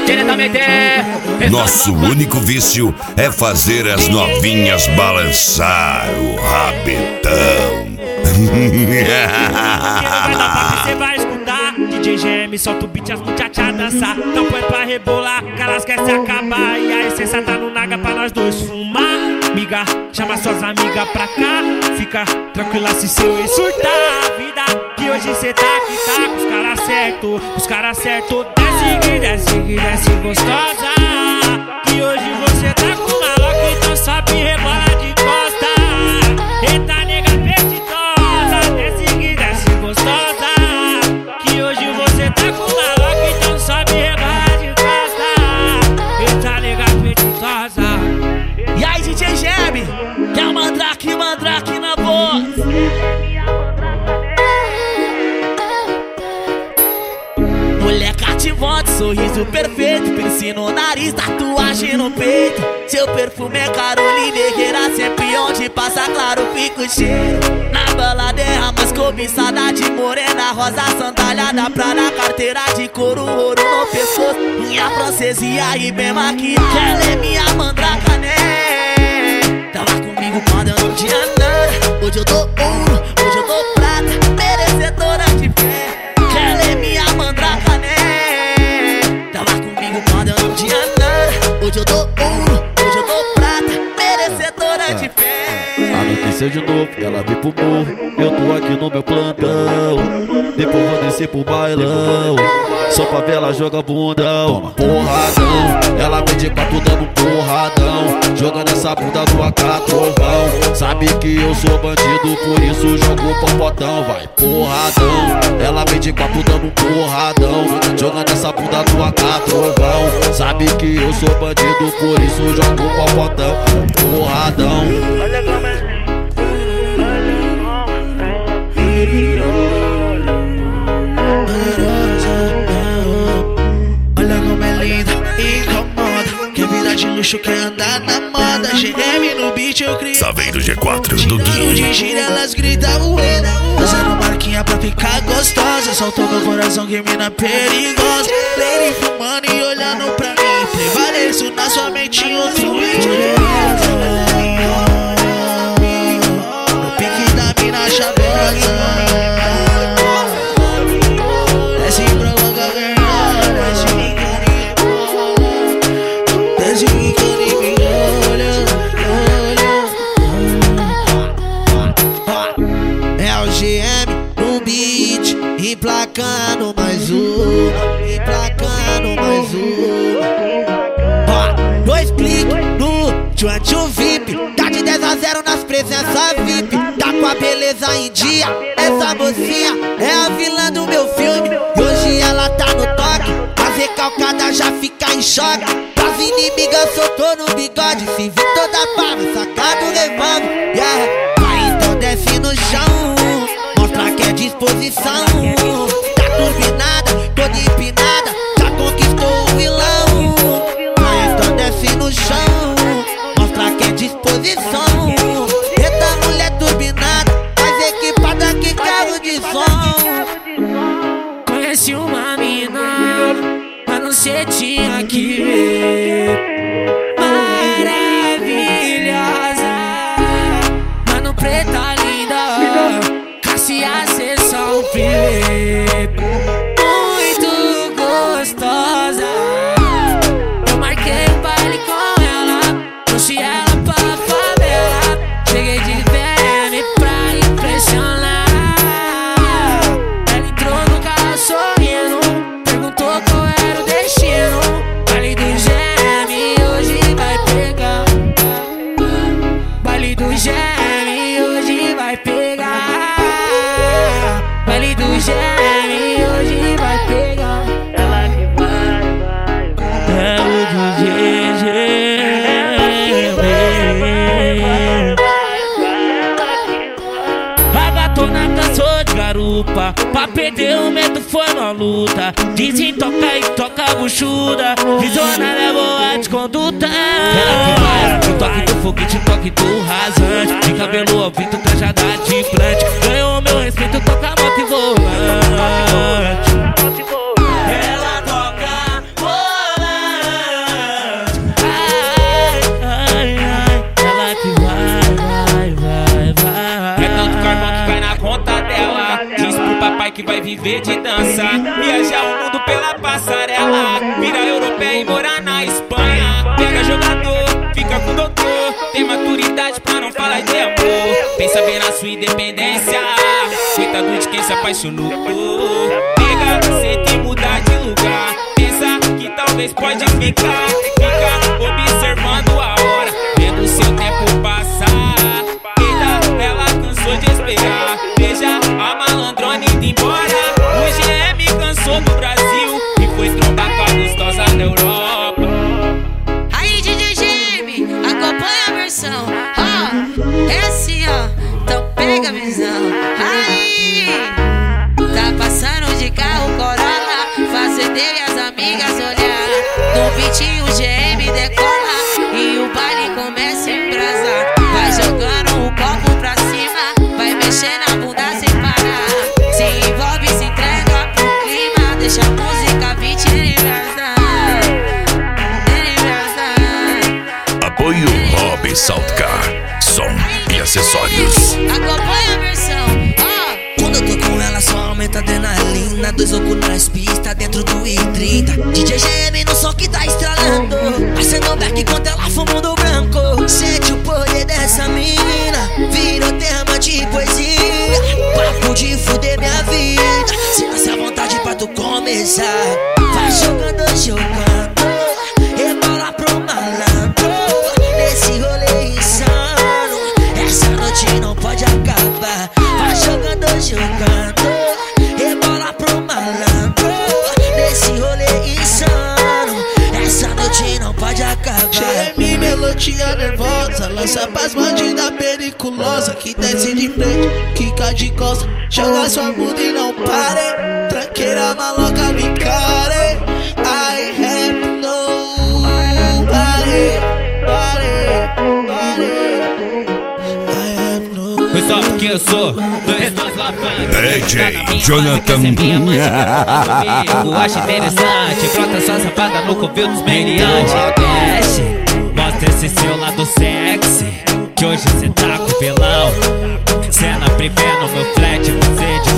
diretamente. Nosso único vício é fazer as novinhas balançar o rabetão. Você vai escutar DJ GM, solta o beat, as muchachas dançar. Não põe pra rebolar, que elas querem se acabar. E a essência tá no naga pra nós dois fumar. Miga, chama suas amigas pra cá. Fica tranquila se seu ex surtar. Vida que hoje cê tá aqui, tá com os caras certos. Os caras certos, desce gostosa. Que hoje você tá com maloca, então sobe e rebola de costa. Eita nega apetitosa, desce gostosa. Que hoje você tá com maloca, então sobe e rebola de costa. Eita nega apetitosa. E aí DJ GM, que é o mandrake na voz. Mulher cativante, sorriso perfeito, piercing no nariz, tatuagem no peito. Seu perfume é Carolina Herrera, sempre onde passa claro fica o cheiro. Na balada é a mais cobiçada de morena, rosa sandália Prada, carteira de couro, ouro no pescoço. Minha francesa e aí bem maquiada, ela é minha mandraca, né? Tava comigo quando eu não tinha nada. Hoje eu dou ouro, hoje eu dou prata, merecedora de fé. Ela é minha mandraca, né? Tava comigo quando eu não tinha nada. Hoje eu dou ouro, hoje eu dou prata, merecedora de fé. Anoiteceu de novo, ela veio pro morro. Eu tô aqui no meu plantão. Depois vou descer pro bailão. Só pra ver ela joga bundão. Porradão, ela vem de quatro dando porradão. Jogando essa bunda do AK trovão. Sabe que eu sou bandido, por isso jogo popotão. Vai, porradão, ela vem de quatro dando porradão. Jogando essa bunda do AK trovão. Sabe que eu sou bandido, por isso jogo popotão. Porradão. Olha como é linda, incomoda. Quer vida de luxo, quer andar na moda. GM no beat eu crio. Só vem do G4 do Gui. De gira elas gritam uena. Usando marquinha pra ficar gostosa. Soltou meu coração que mina perigosa. Lady fumando e olhando pra mim. Prevaleço na sua mente outro poderosa. No pique da mina chavosa. Desce pra logo ganhar. Desce me carinho, me olha. É o GM no beat, emplacando mais uma, emplacando mais uma. Dois cliques no Tchantchu VIP, tá de 10 a 0 nas presenças VIP. Tá com a beleza em dia, essa mocinha é a vilã do meu filme. E hoje ela tá no toque, a recalcada já fica em choque. As inimigas soltou no bigode, se vi toda barra, sacar do revólver. Yeah. Vai então desce no chão, mostra que é disposição. Tá turbinada, toda empinada, já conquistou o vilão. Vai então desce no chão, mostra que é disposição. Eita mulher turbinada, mais equipada que carro de som. Conheci uma mina, mas não sei tinha que ver. Maravilhosa, mano preta linda, Cassia sessão filé. Muito gostosa. Eu marquei um baile com ela, trouxe ela pra favela. Cheguei de VM pra impressionar. Ela entrou no carro sorrindo, perguntou qual era o destino. Baile do GM hoje vai pegar. Baile do GM hoje vai pegar. Baile do GM hoje vai pegar. Ela que vai. É o do GG. A gatona cansou de garupa, pra perder o medo foi uma luta. Dizem toca e toca buchuda, visionária é boa de conduta. Ela que vai, o toque do foguete, o toque do rasante. De cabelo ao vento, trajada de implante. Ganhou meu respeito, toca moto e volante. Ela toca volante. viver de dança, viajar o mundo pela passarela, virar europeia e morar na Espanha. Pega jogador, fica com doutor, tem maturidade pra não falar de amor. Pensa bem na sua independência, coitado de quem se apaixonou. Pega, sente e mudar de lugar, pensa que talvez pode ficar. Fica observando a hora, vendo o seu tempo passar. Eita, ela cansou de esperar, veja a malandrona indo embora. O GM cansou do Brasil e foi trombar com a gostosa da Europa. Aí DJ GM, acompanha a versão. Ó, é assim ó, então pega a visão. Aí, tá passando de carro Corolla, fazendo ele e as amigas olhar. No beat o GM decola e o baile começa a embrasar. Vai jogando o copo pra cima, vai mexendo a bunda sem parar. Se envolve, se entrega pro clima, deixa a música beat embrasar. Apoio Hobby Saltcar, som e acessórios. Acompanha a versão, ó. Quando eu tô com ela só aumenta a adrenalina. 2 loucos nas pistas dentro do I-30. DJ GM no som que tá estralando, acendeu back enquanto ela fuma do branco. Sente o poder dessa mina, virou tema de poesia. Papo de fuder minha vida, sinta-se à vontade pra tu começar. Vai jogando, jogando, rebola pro malandro. Nesse rolê insano, essa noite não pode acabar. Vai jogando, jogando, rebola pro malandro. Nesse rolê insano, essa noite não pode acabar. GM, melodia nervosa, lança pras bandidas periculosa, que desce de frente, quica de costa, joga sua bunda e não pare. Tranqueira maloca, me care. I have nobody, Foi só porque eu sou dois nós lá DJ Jonathan. Eu acho interessante, brota sua safada no covil dos meliantes. Desce, mostra esse seu lado sexy, que hoje cê tá com pelão. Cena privê no meu flat, você de